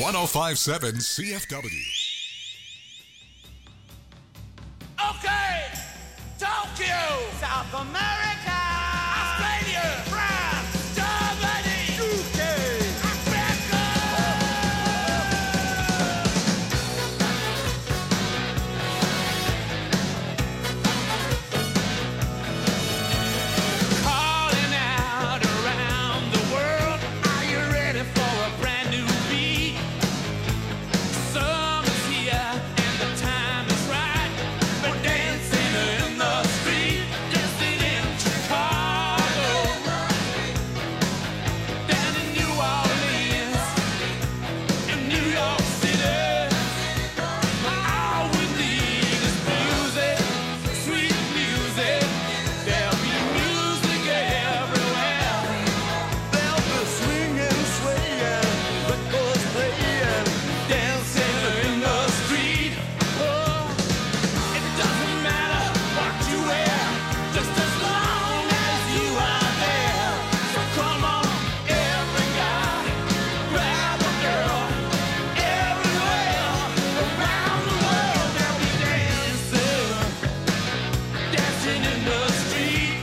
1057 CFW. Okay, Tokyo, South America, Australia, France, Germany, UK, Africa. Calling out around the world, are you ready for a brand new beat? Summer's here and the time is right. We're dancing in the street, dancing in Chicago, down in New Orleans, in New York City. All we need is music, sweet music. There'll be music everywhere. There'll be swinging, swaying, records playing, dancing in the street. Oh, it doesn't matter what you wear, just as long as you are there. So come on, every guy, grab a girl. Everywhere around the world they'll be dancing, dancing in the street.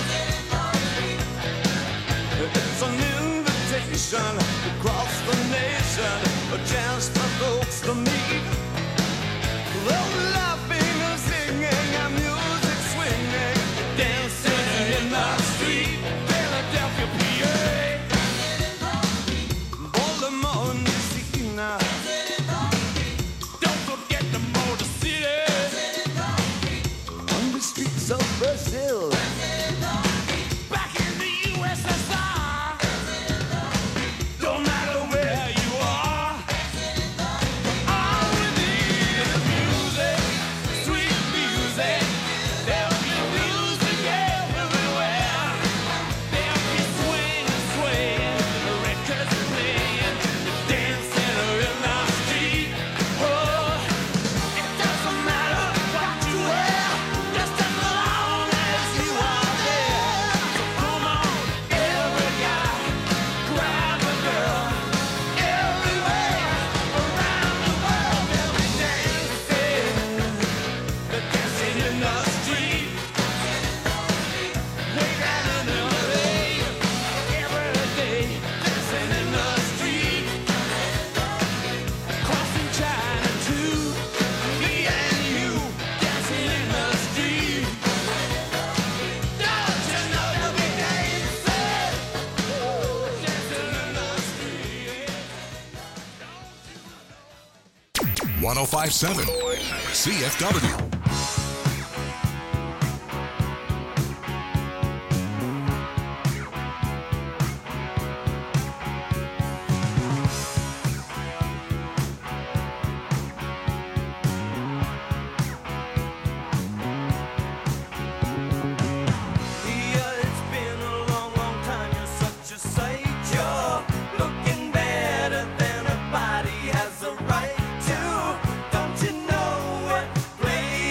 It's an invitation across the nation, a chance for folks to meet. Though laughing and singing and music swinging, dancing in the street. Philadelphia, PA, Baltimore, Messina. Don't forget the Motor City, on the streets of Brazil, back in the USSR. Don't matter where you are, all we need is music, sweet music. There'll be music everywhere. There'll be swinging, swaying, records playing, dancing in the street. Oh, it doesn't matter what you wear, just as long as you are there. So come on, every guy, grab a girl. Everywhere around the world they'll be dancing, they're dancing in the street. Way down in LA, every day, dancing in the street. Crossing China too, me and you, dancing in the street. Don't you know you'll be dancing, dancing in the street. 1057 CFW. Yeah, it's been a long, long time. You're such a sight. You're looking better than a body has a right to. Don't you know it? Play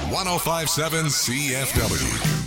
1057 CFW.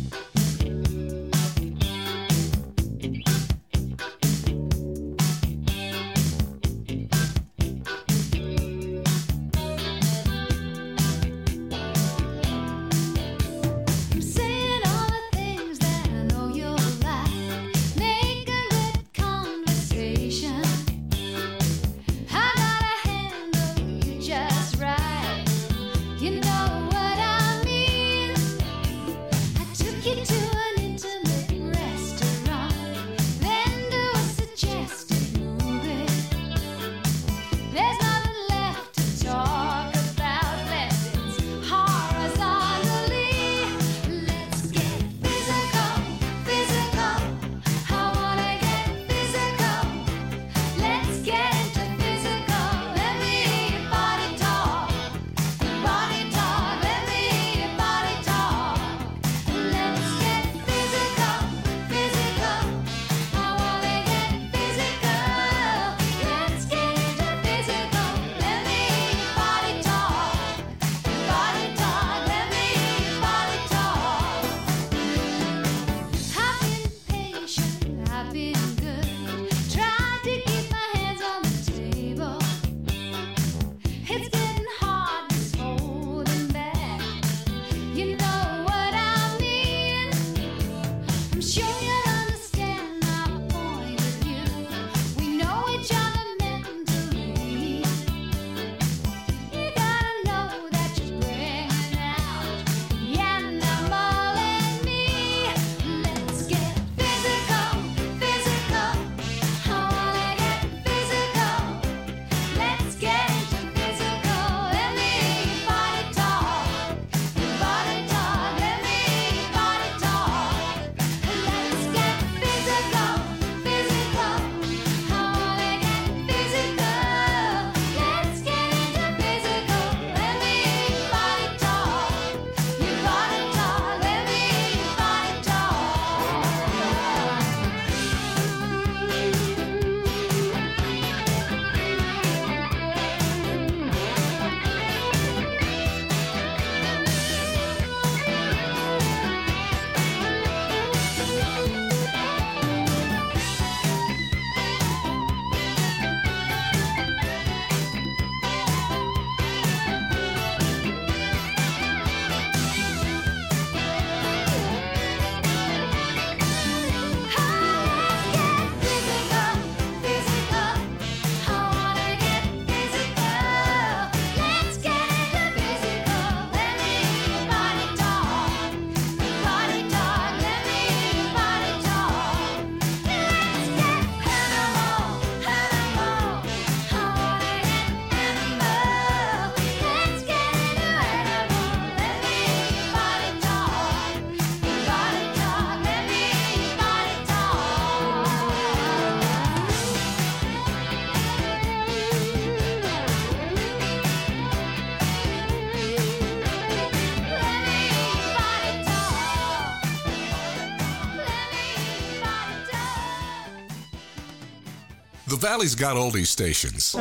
The Valley's got oldies stations.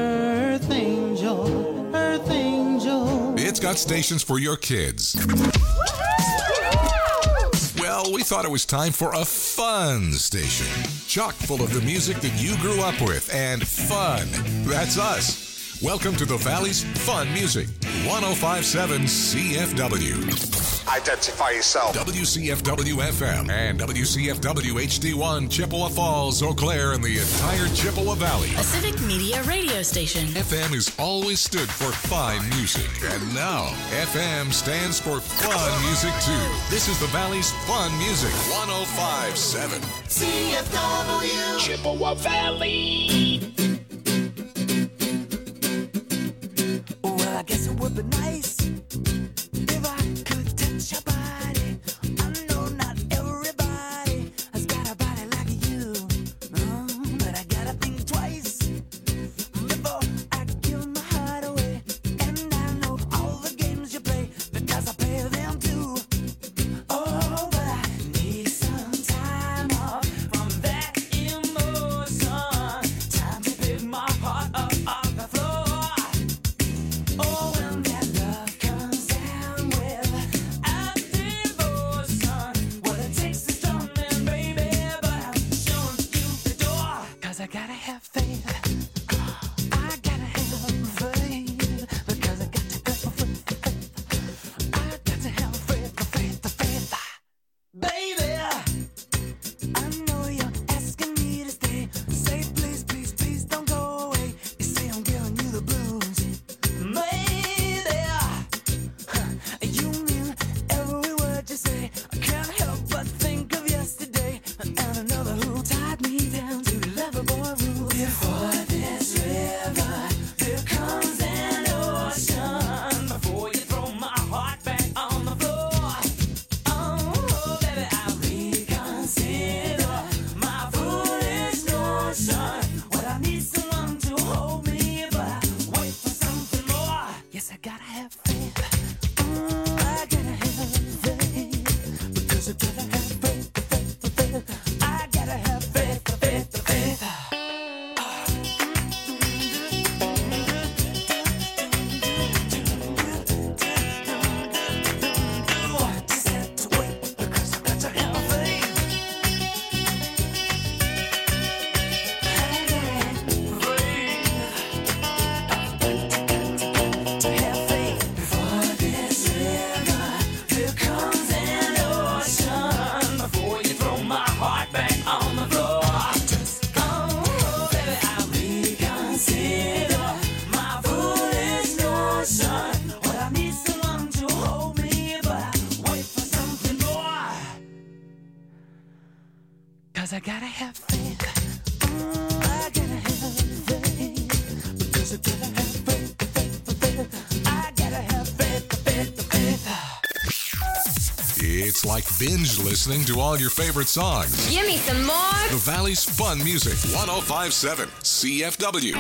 Earth Angel, Earth Angel. It's got stations for your kids. Well, we thought it was time for a fun station. Chock full of the music that you grew up with, and fun. That's us. Welcome to the Valley's Fun Music. 1057 CFW. Identify yourself. WCFW FM and WCFW HD1, Chippewa Falls, Eau Claire, and the entire Chippewa Valley. A civic media radio station. FM has always stood for fine music. And now, FM stands for fun music, too. This is the Valley's Fun Music. 1057 CFW Chippewa Valley. Well, I guess it would be nice if I could touch your body. I know not everybody has got a body like you, but I gotta think twice before I give my heart away. And I know all the games you play because I play them too. Oh, but I need some time off from that emotion. 'cause I gotta have faith. I gotta have faith. Because I gotta have faith. I gotta have faith. It's like binge listening to all your favorite songs. Give me some more. The Valley's Fun Music, 105.7 CFW.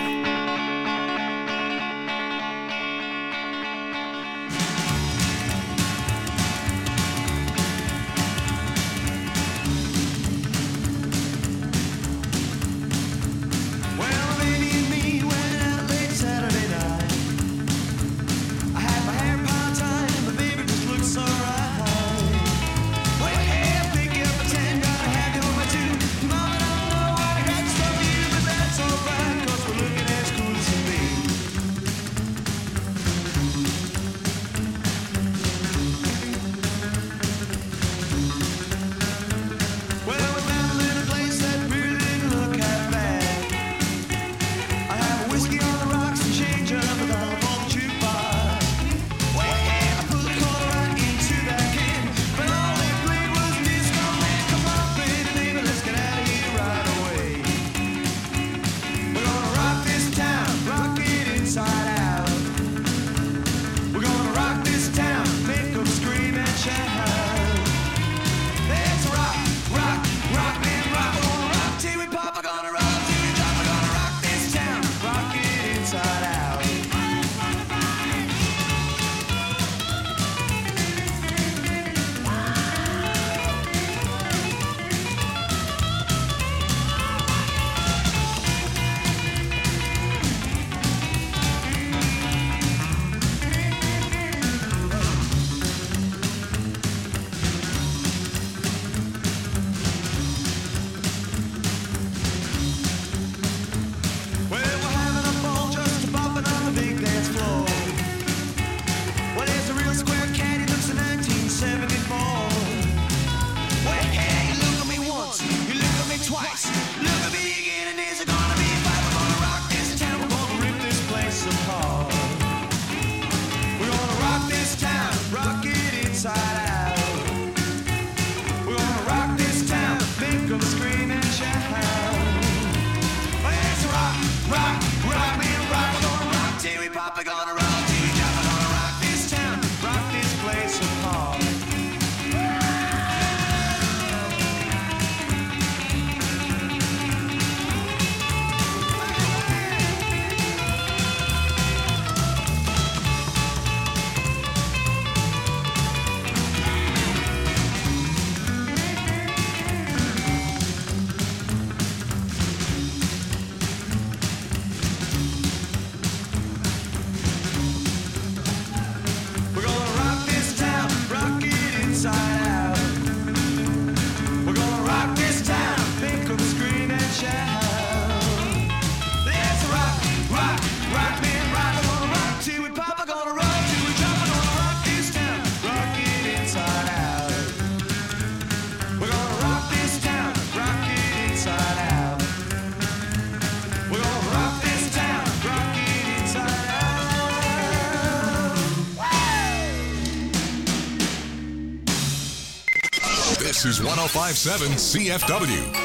This is 105.7 CFW.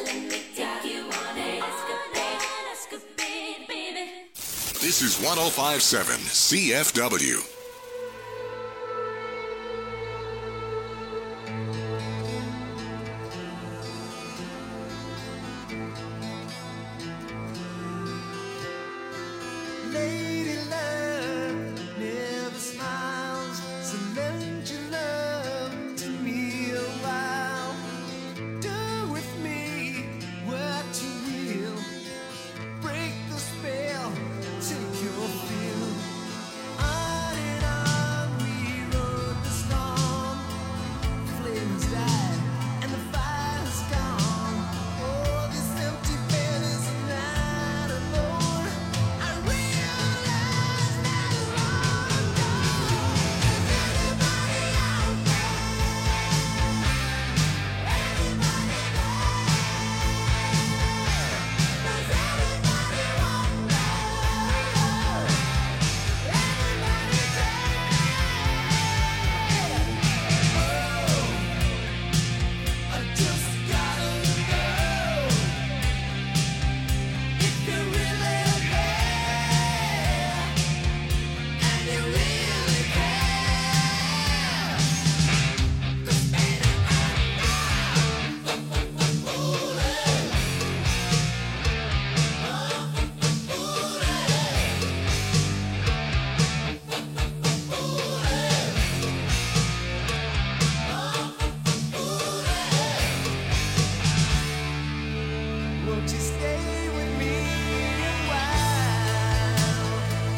This is 105.7 CFW. Lady love never smiles, so lend your love to me a while. Do with me what you will, break the spell, take your fill. On and on we rode the storm, flames died and the fire's gone. Oh, this empty bed is not alone. I realize that I'm gone. Is anybody out there? Anybody won't you stay with me a while?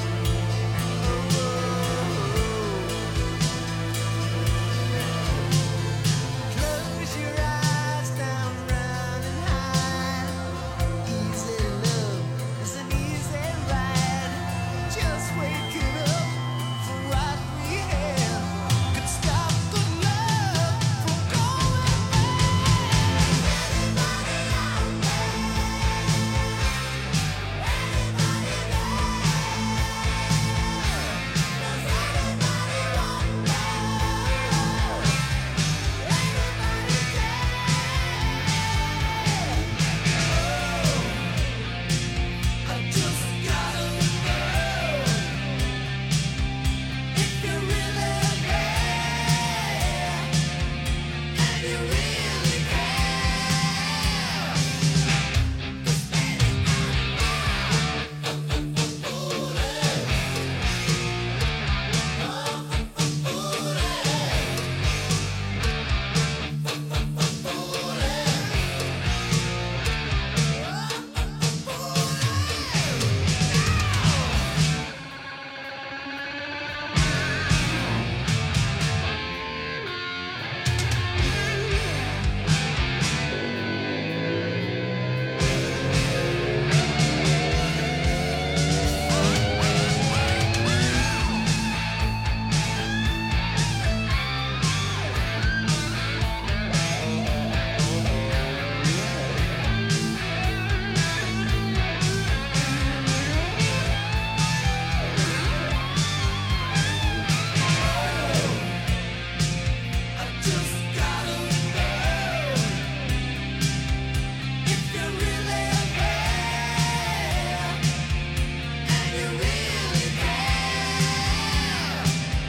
Close your eyes down, round and high. Easy love is an easy ride. Just wake it up for what we have. Could stop the love from going bad. Anybody out I just gotta know if you really care and you really care. I just gotta know if you really care and you really care.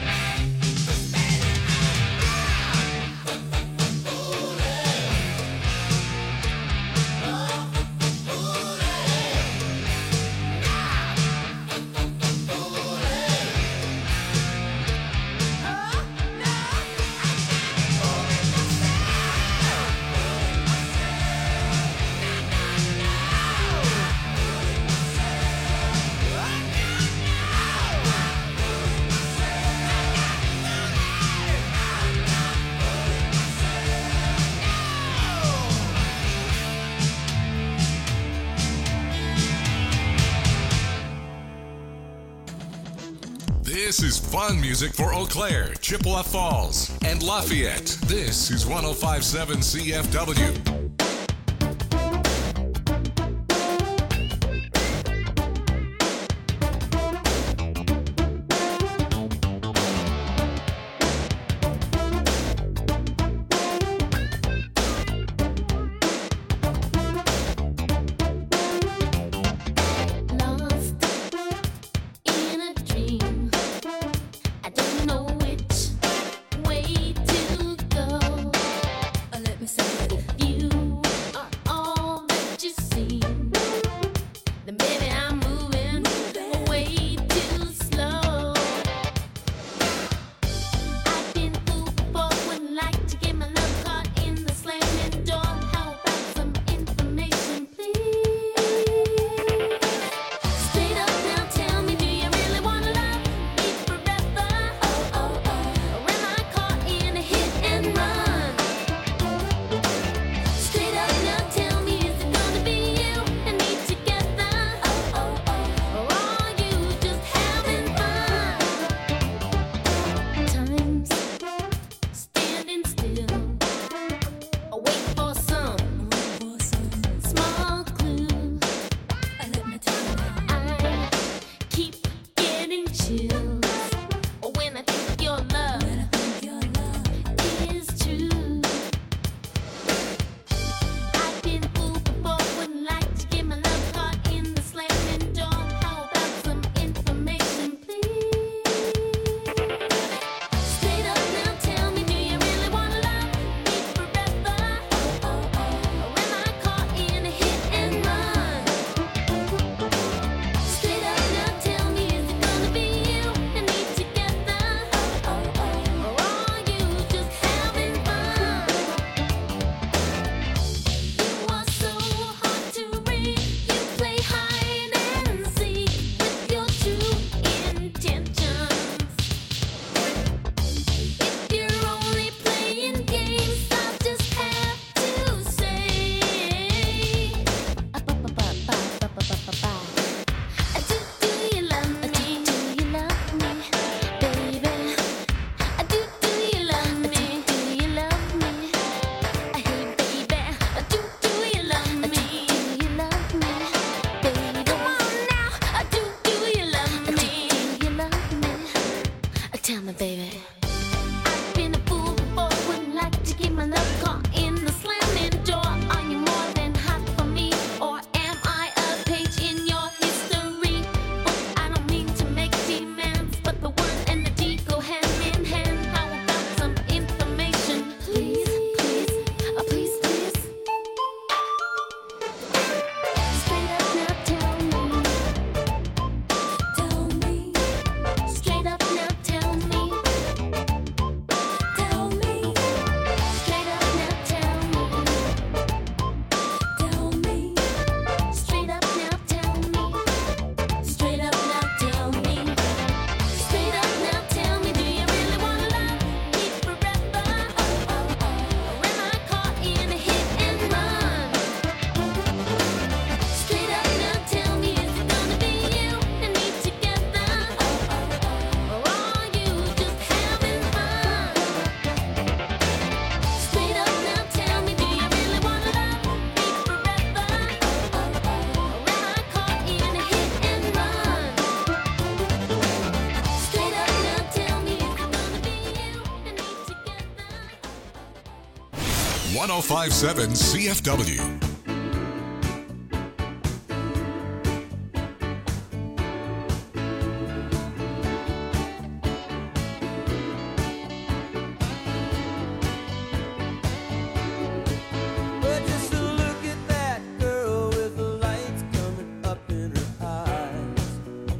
This is fun music for Eau Claire, Chippewa Falls, and Lafayette. This is 105.7 CFW. 1057 CFW. But just look at that girl with the lights coming up in her eyes.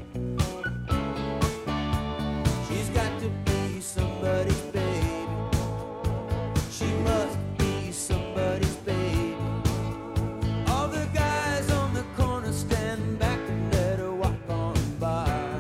She's got to be somebody's baby. She must be somebody's baby. All the guys on the corner stand back and let her walk on by.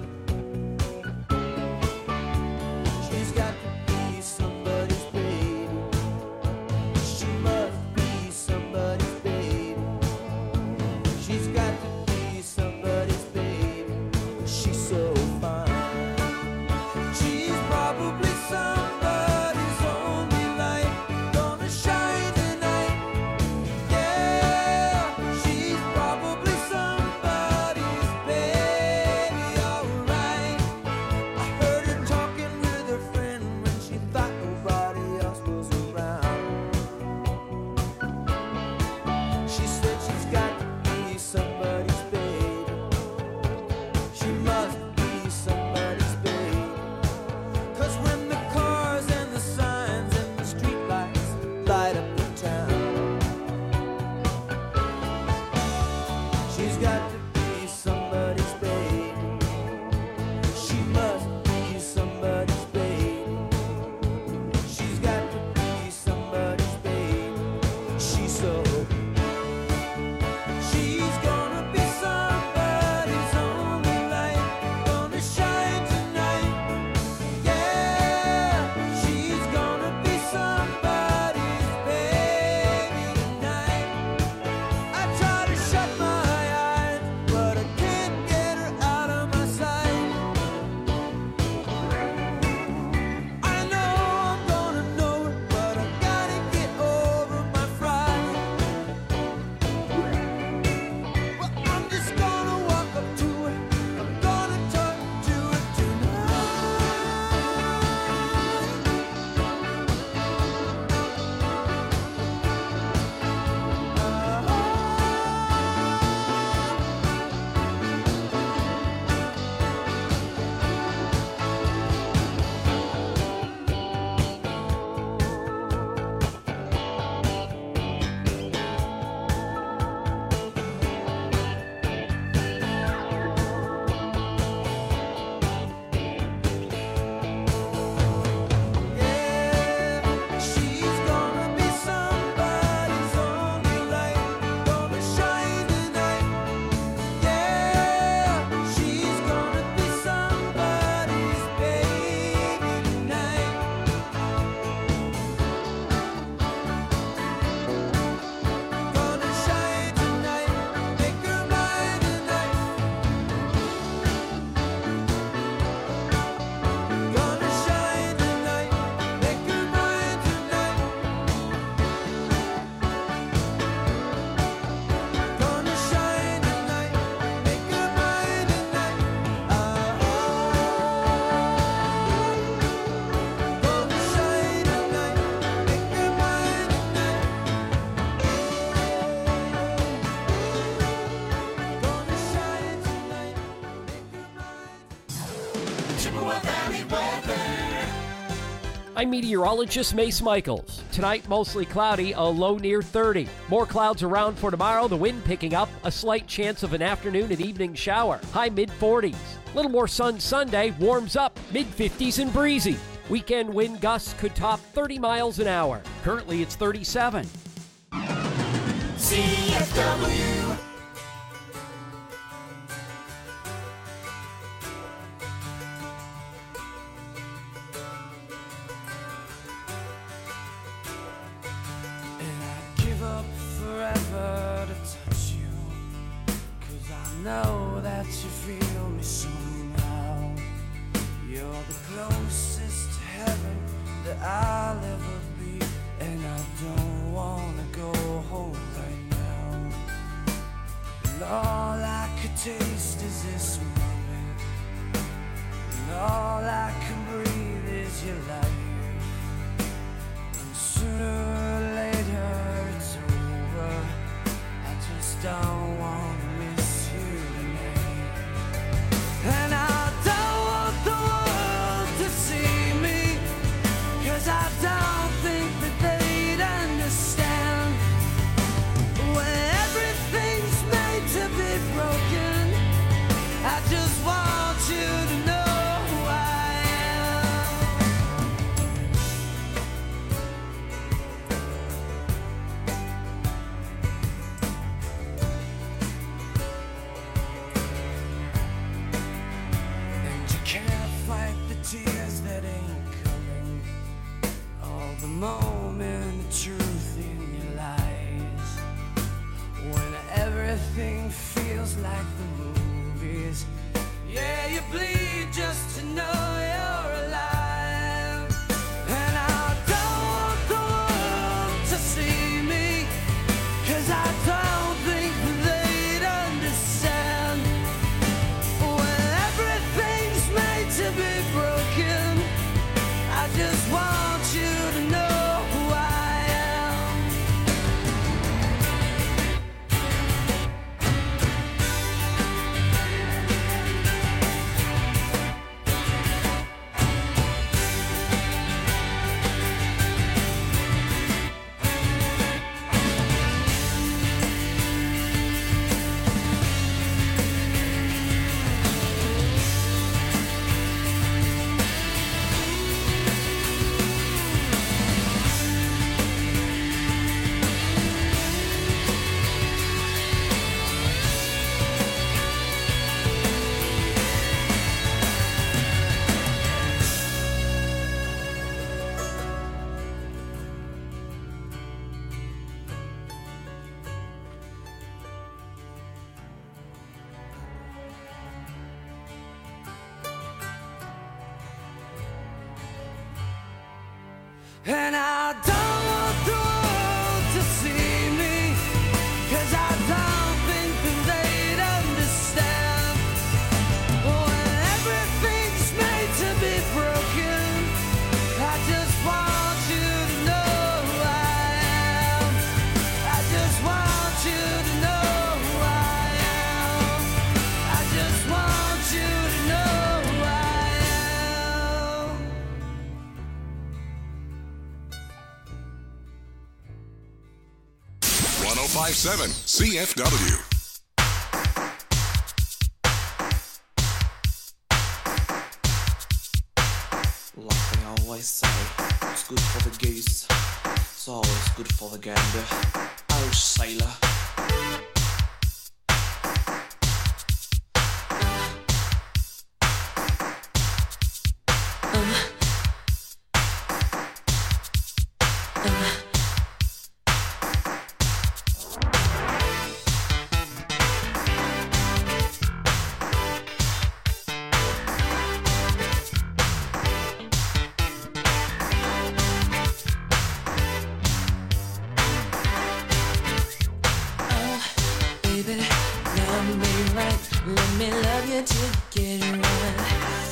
She's got to be somebody's baby. She must be somebody's baby. She's got to be somebody's baby. She's so fine. She's probably somebody's only light gonna shine tonight. Yeah, she's probably somebody's baby, alright. I heard her talking with her friend when she thought nobody else was around. She said she's got to be somebody's baby. She must be somebody's baby. 'Cause when the cars and the signs and the streetlights light up the town, she's got to be somebody's baby. She must be somebody's baby. She's got to be somebody's baby. She's so. She's gonna be somebody's only light, gonna shine tonight. Yeah, she's gonna be somebody's baby tonight. I try to shut my eyes, but I can't get her out of my sight. I know I'm gonna know it, but I gotta get over my fright. Well, I'm just gonna walk up to her. I'm gonna talk to her tonight. Yeah, she's gonna be somebody's only light, gonna shine tonight. Yeah, she's gonna be somebody's baby tonight. Gonna shine tonight, make her mine tonight. Gonna shine tonight, make her mine tonight. Gonna shine tonight, make her mine tonight. Gonna shine tonight, make her mine tonight. Gonna shine tonight, make her mine. I'm meteorologist Mace Michaels. Tonight, mostly cloudy, a low near 30. More clouds around for tomorrow, the wind picking up, a slight chance of an afternoon and evening shower. High mid-40s. Little more sun Sunday, warms up, mid-50s and breezy. Weekend wind gusts could top 30 miles an hour. Currently, it's 37. CFW. And I'd give up forever to touch you, 'cause I know that you feel me somehow. You're the closest to heaven that I'll ever be, and I don't wanna go home right now. And all I could taste is this moment, and all I can breathe is your life. And sooner or later don't wanna miss you tonight. And I don't want the world to see me, 'cause I don't think that they'd understand. When everything's made to be broken, I just want you to know who I am. And you can't fight the tears that ain't coming, all the moment of truth in your lies. When everything feels like the movies, yeah, you bleed just to know you're alive. And I don't want the world to see me, 'cause I don't think that they'd understand. When everything's made to be broken, I just want you to know who I am. And I don't want the world to see me, 'cause I don't think that they'd understand. When everything's made to be broken, I just want you to know who I am. I just want you to know who I am. I just want you to know who I am. 1057 CFW. Like they always say, it's good for the goose, it's always good for the gander. Oh, sailor. Let me love you till you get it right.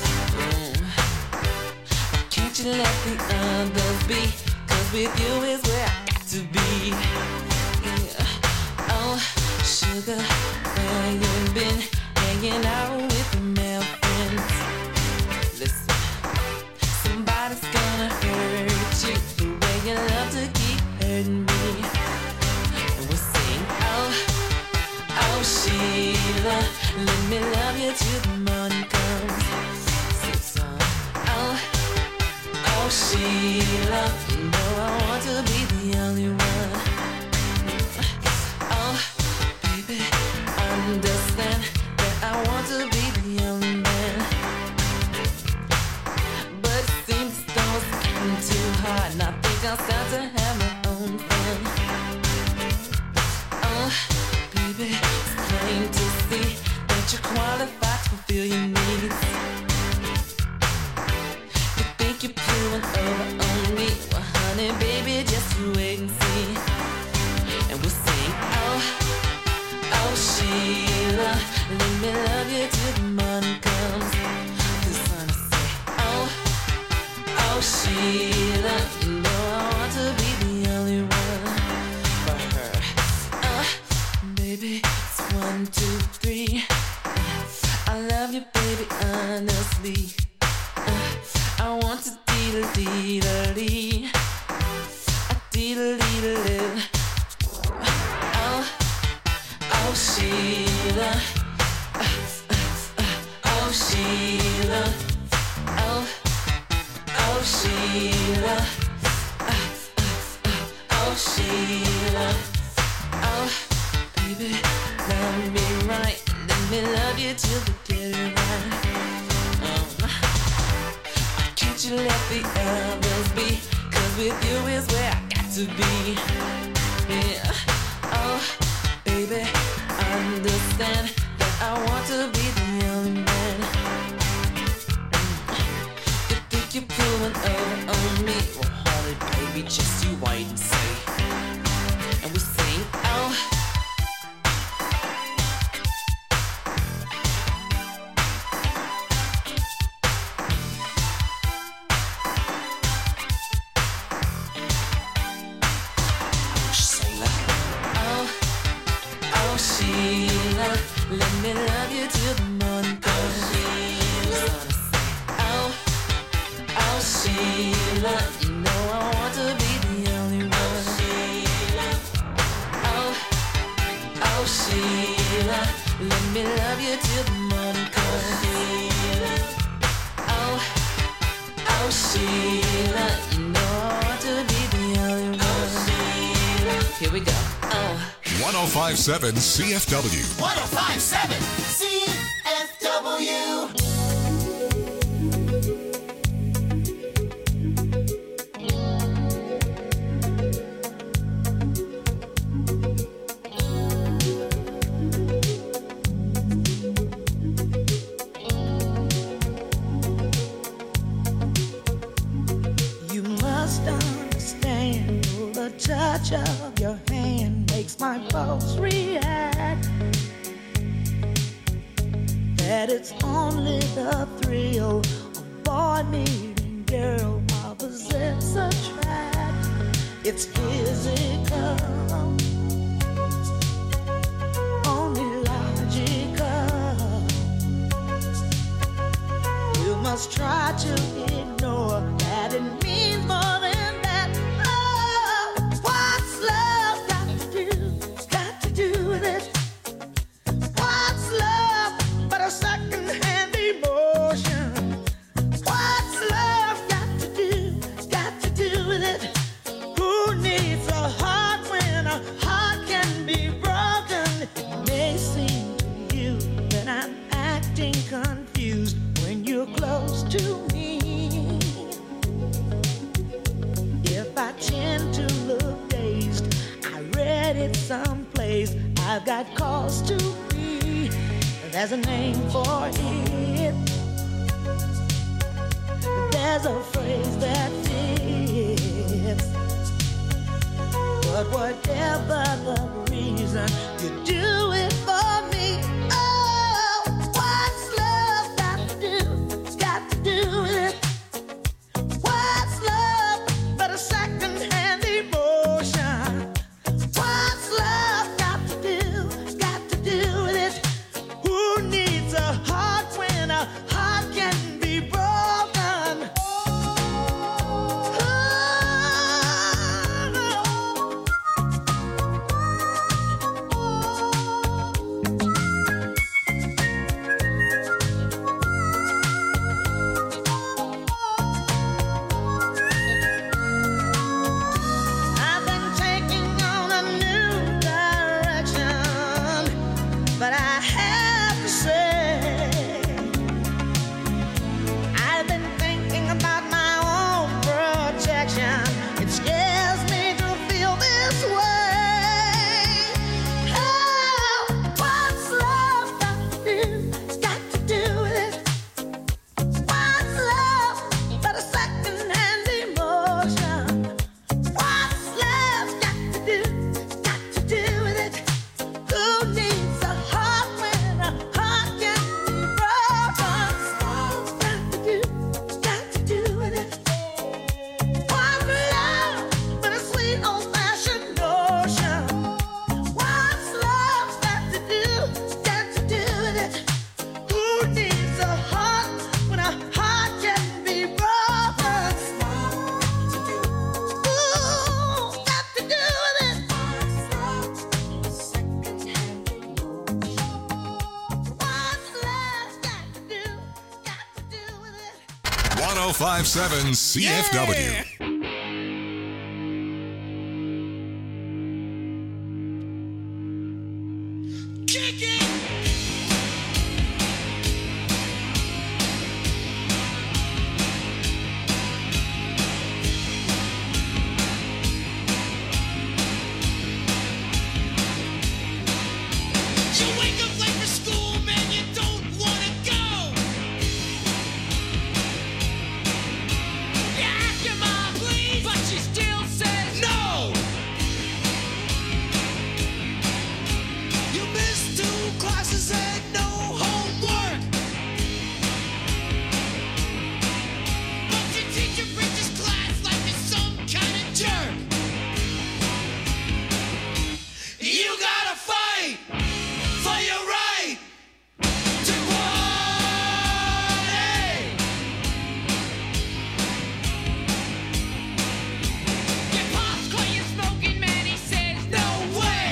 Can't you let the others be? 'Cause with you is where I got to be. Yeah. Oh, sugar, where you been? Hanging out with the male friends. Listen, somebody's gonna hurt you the way you love to keep hurting me. And we sing, oh, oh, Sheila, let me love you till the morning comes. Sing song. Oh, oh, Sheila, you know I want to be the only one. Oh, baby, understand that I want to be the only man. But it seems though it's getting too hard, and I think I'll start to have my own fun. Oh, baby, it's plain to see that you're qualified to fulfill your needs. You think you're pulling over on me? Well, honey, baby, just you wait and see. And we'll sing, oh, oh, Sheila, let me love you till the morning comes. The sun will say, oh, oh, Sheila, you know I want to be the only one for her. Baby, 1, 2, 3. I love you, baby, honestly. I want to dee-da-dee-da-dee. Dee-da-dee-da-dee. Oh, Sheila. Oh, Sheila. Oh, Sheila. Oh, Sheila. Oh, baby, love me right. Let me love you till the dead of night. Can't you let the others be? 'Cause with you is where I got to be. Yeah. Oh, baby, understand that I want to be the only man. You think you're pulling over on me? Well, hold it, baby, just you wait and see. And we sing, oh. Sheila, let me love you till the morning comes. Oh, Sheila, you know I want to be the only one. Oh, Sheila, let me love you till the morning comes. Oh, Sheila, you know I want to be the only one. Here we go. 1057 CFW. 1057 CFW. You must understand the touch of your hand makes my pulse react. That it's only the thrill of boy meeting girl opposites attract. It's physical, only logical. You must try to ignore that it means more than that. Oh, what's love got to do? Got to do with it. What's love but a second-hand emotion? What's love got to do? Got to do with it. Who needs a heart when a heart can be broken? It may seem to you that I'm acting confused when you're close to me. If I tend to look dazed, I read it someplace. I've got cause to be. There's a name for it. There's a phrase that fits. But whatever the reason, you do it for me. Oh, what's love got to do? Got to do with it. What's love but a second-hand emotion? What's love got to do? Got to do with it. Who needs a heart when a heart can be broken? got to do with it? Who needs a heart when a heart can be broken? Who's got to do with it? What's love got to do with it? 1057 CFW. Kick it! You wake up late for school, man, you don't wanna go. You ask your mom, please, but she still says no. You missed 2 classes and no homework. But your teacher preaches class like you're some kind of jerk. You gotta fight for your right to party. Your pops caught you smoking, man, he says no way.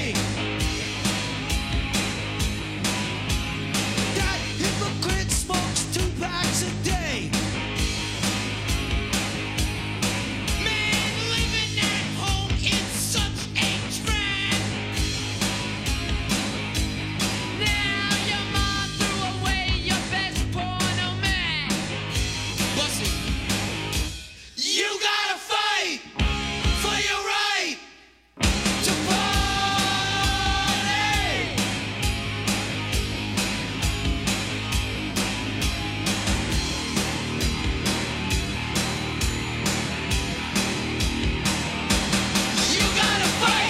That hypocrite smokes 2 packs a day. Man, living at home is such a trap. Now your mom threw away your best porno man. Bussy, you gotta fight for your right to party. You gotta fight.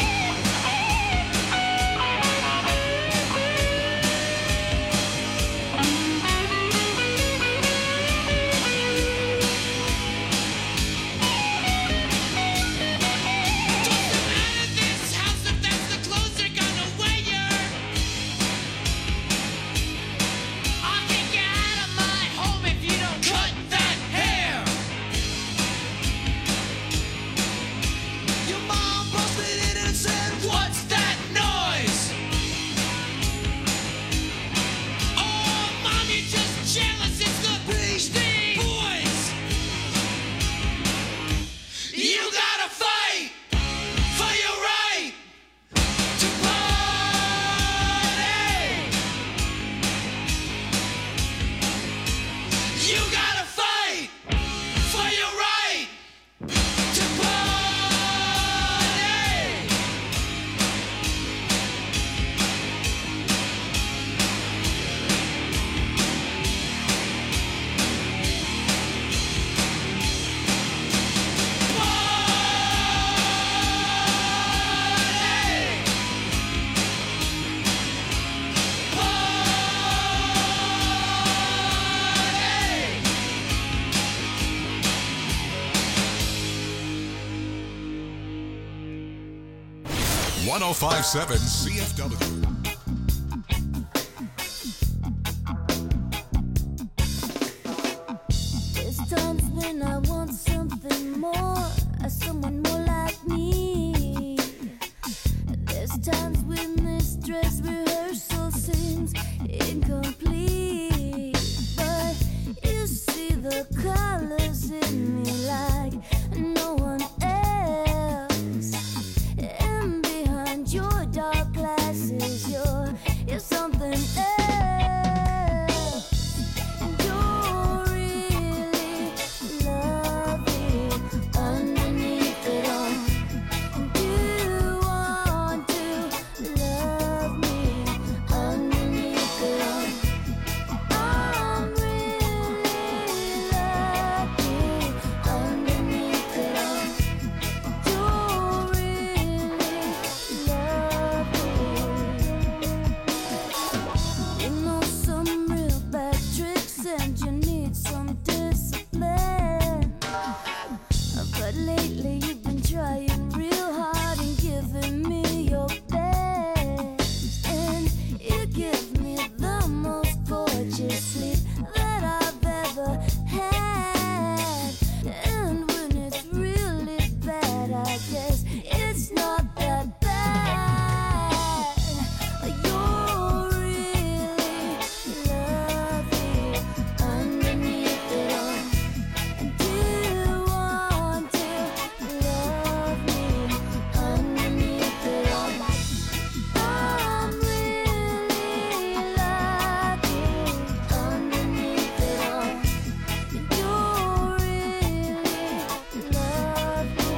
Toss them out of this house if that's the clothes they're gonna wear. I'll kick you out of my home if you don't cut that hair. Your mom busted in and said, "What's that noise?" Oh, mom, you're just jealous. It's the Beastie Boys. You gotta fight for your right to party. You gotta fight for your right to party. Party. 1057 CFW. There's times when I want something more, someone more like me. There's times when this dress rehearsal seems incomplete. But you see the colors in me like no one else. And behind your dark glasses, you're something else. Don't really love it underneath it all. Do you want to love me underneath it all? I'm really lucky underneath it all. Don't really love me. the most gorgeous sleep that I've ever had. And when it's really bad, I guess it's not that bad. You're really lovely underneath it all. And do you want to love me underneath it all? I'm really lucky underneath it all. And you're really lovely.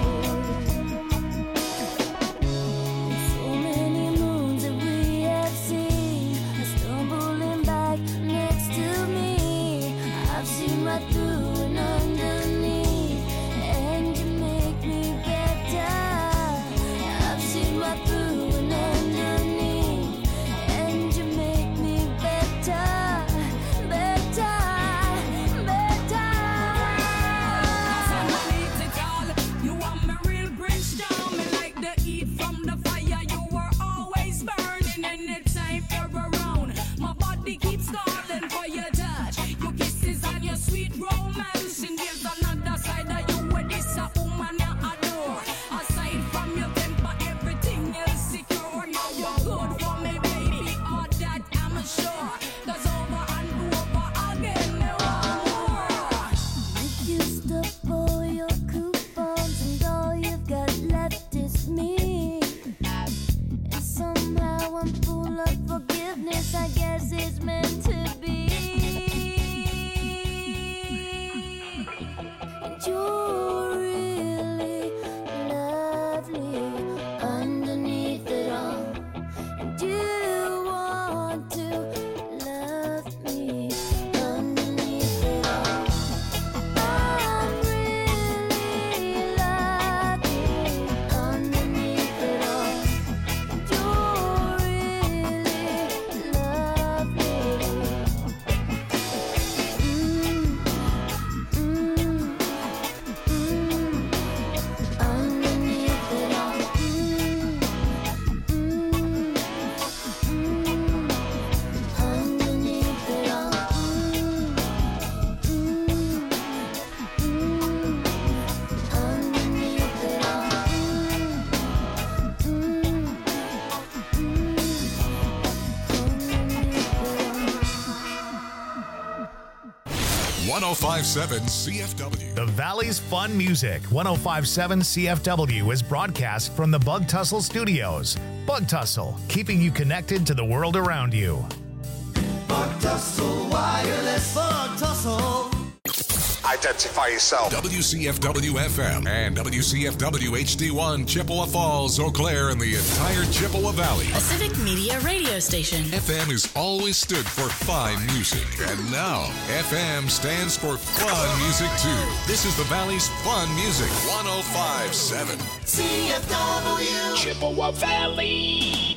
So many moons that we have seen are stumbling back next to me. I've seen right through and underneath, and you make me better. I've seen right through and underneath, and you make me better, better, better. Underneath it all, you are my real brimstone. Me like the heat from the fire. You were always burning anytime you're around. My body keeps calling for your touch, your kisses and your sweet romance. And there's another side of you where this a woman you adore. Aside from your temper, everything else secure. Now you're good for me, baby. All that I'm sure. 'Cause over and over again, there are more. You used up all your coupons, and all you've got left is me. And somehow I'm full of forgiveness. I guess it's meant to be. And you're really lovely underneath it all. And you want to love me underneath it all. I'm really lucky underneath it all. And you're really lovely. Underneath it all. Underneath it all. Underneath it all. 1057 CFW. The Valley's Fun Music, 1057 CFW, is broadcast from the Bug Tussle Studios. Bug Tussle, keeping you connected to the world around you. Bug Tussle Wireless. Bug Tussle. Identify yourself. WCFW FM and WCFW HD1, Chippewa Falls, Eau Claire, and the entire Chippewa Valley. A civic media radio station. FM has always stood for fine music, and now FM stands for fun music too. This is the Valley's Fun Music, 1057 CFW. Chippewa Valley.